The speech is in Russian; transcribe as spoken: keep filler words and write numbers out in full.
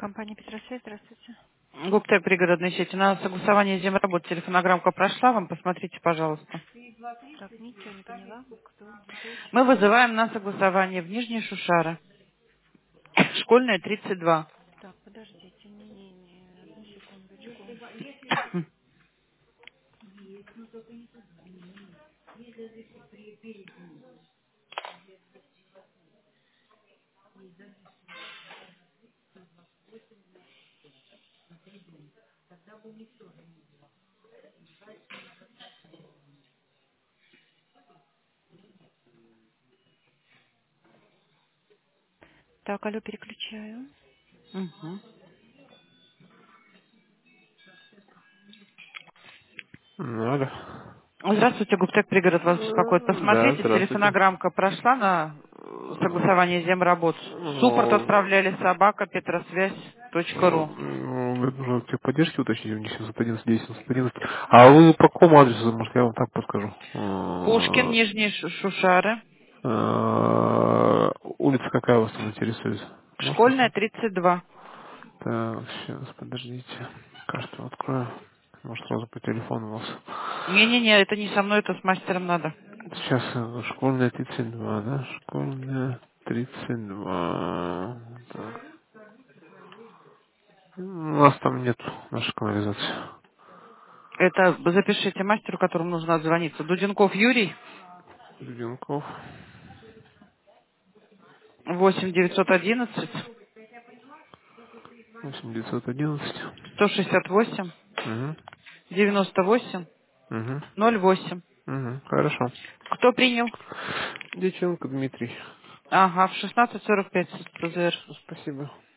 Компания Петросвет, здравствуйте. Губтек пригородной сети. На согласование земработ телефонограммка прошла, вам посмотрите, пожалуйста. Так, ничего не поняла. Кто, где, Мы чего? вызываем на согласование в Нижние Шушары. Школьная тридцать два. Так, подождите, не-не-не, одну секундочку. Так, алло, переключаю. Мгм. Надо. Здравствуйте, Губтек пригород вас беспокоит. Э, Да, Посмотрите, здравствуйте. телефонограммка прошла на э, согласование земработ. Суппорт Ну, отправляли собака петросвязь точка ру. ну, мне нужно техподдержки уточнить, у них семьсот одиннадцать, десять, семьсот одиннадцать. А вы по какому адресу, может, я вам так подскажу? Пушкин, Э, Нижние Шу- Шушары. э, Улица какая вас там интересует? Можете Школьная сказать? тридцать два. Так, сейчас, подождите. Карту открою. Может, сразу по телефону у вас. Не-не-не, это не со мной, это с мастером надо. Сейчас, э, школьная тридцать два, да? Школьная тридцать два. Так. У нас там нет нашей канализации. Это запишите мастеру, которому нужно отзвониться. Дуденков Юрий, Дубенков. восемь девятьсот одиннадцать восемь девятьсот одиннадцать. сто шестьдесят восемь Угу. девяносто восемь Угу. ноль восемь. Угу. Хорошо. Кто принял? Дьяченко Дмитрий. Ага, в шестнадцать сорок пять ПЗР. Спасибо.